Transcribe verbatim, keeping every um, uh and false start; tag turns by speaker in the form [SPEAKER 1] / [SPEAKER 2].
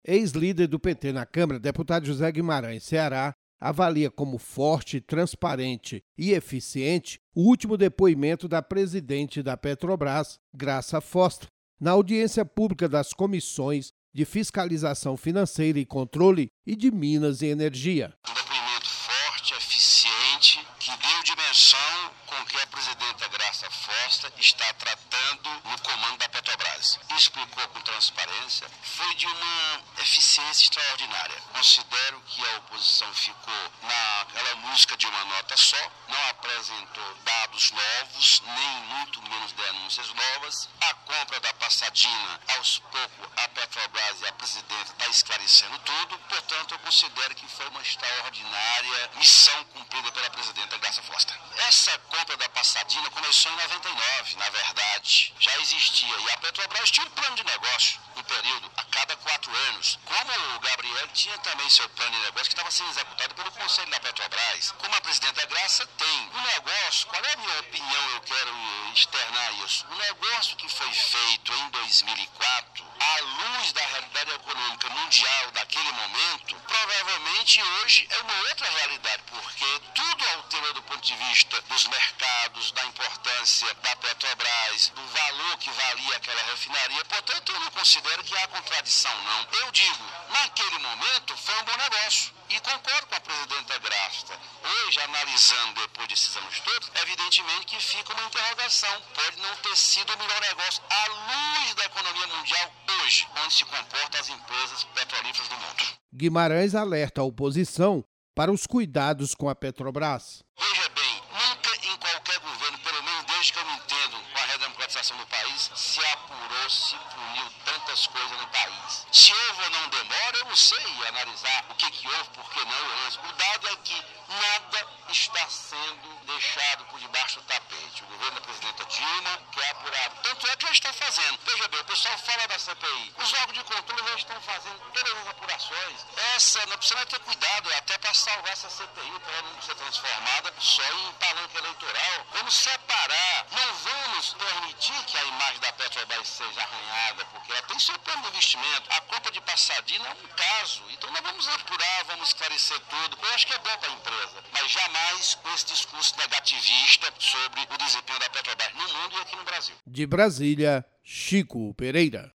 [SPEAKER 1] Ex-líder do P T na Câmara, deputado José Guimarães, Ceará, avalia como forte, transparente e eficiente o último depoimento da presidente da Petrobras, Graça Foster, na audiência pública das comissões de Fiscalização Financeira e Controle e de Minas e Energia.
[SPEAKER 2] Um depoimento forte, eficiente, que deu dimensão com que a presidenta Graça Foster está tratando no comando da Petrobras. Explicou com transparência, foi de uma eficiência extraordinária. Considero que a oposição ficou naquela música de uma nota só, não apresentou dados novos, nem muito menos denúncias novas. A compra da Passadina, aos poucos, a Petrobras e a presidenta está esclarecendo tudo. Portanto, eu considero que foi uma extraordinária missão cumprida pela presidenta Graça Foster. Essa compra da Passadina começou em noventa e nove, na verdade, já existia. E a Petrobras tinha um plano de negócio no período, a cada quatro anos. Como o Gabriel tinha também seu plano de negócio que estava sendo executado pelo Conselho da Petrobras. Como a presidenta Graça tem um negócio, qual é a minha opinião, eu quero externar isso. O negócio que foi feito em dois mil e quatro, à luz da realidade econômica mundial daquele momento, provavelmente hoje é uma outra realidade, porque tudo alterou do ponto de vista dos mercados, da importância da Petrobras, do valor que valia aquela refinaria. Portanto, eu não considero que há contradição, não. Eu digo, naquele momento foi um bom negócio. E concordo com a presidenta Graça. Hoje, analisando depois desses anos todos, evidentemente que fica uma interrogação. Pode não ter sido o melhor negócio à luz da economia mundial hoje, onde se comportam as empresas petrolíferas do mundo.
[SPEAKER 1] Guimarães alerta a oposição para os cuidados com a Petrobras.
[SPEAKER 2] Veja bem, nunca em qualquer governo, pelo menos desde que eu me entendo com a redemocratização do país, se apurou, se puniu tantas coisas no país. Se houve ou não demora, eu não sei analisar o que, que houve, por que não. O dado é que nada está sendo deixado por debaixo do tapete. O governo da presidenta Dilma quer apurar, tanto é que já está fazendo. Veja bem, o pessoal fala da C P I. Os órgãos de controle já estão fazendo todas as apurações. Essa, nós precisamos ter cuidado até para salvar essa C P I, para ela não ser transformada só em palanque eleitoral. Vamos separar, não vamos permitir que a imagem da Petrobras seja arranhada, porque ela tem seu plano de investimento. A compra de Passadina é um caso. Então nós vamos apurar, vamos esclarecer tudo. Eu acho que é bom para a empresa, mas jamais com esse discurso negativista sobre o desempenho da Petrobras no mundo e aqui no Brasil.
[SPEAKER 1] De Brasília, Chico Pereira.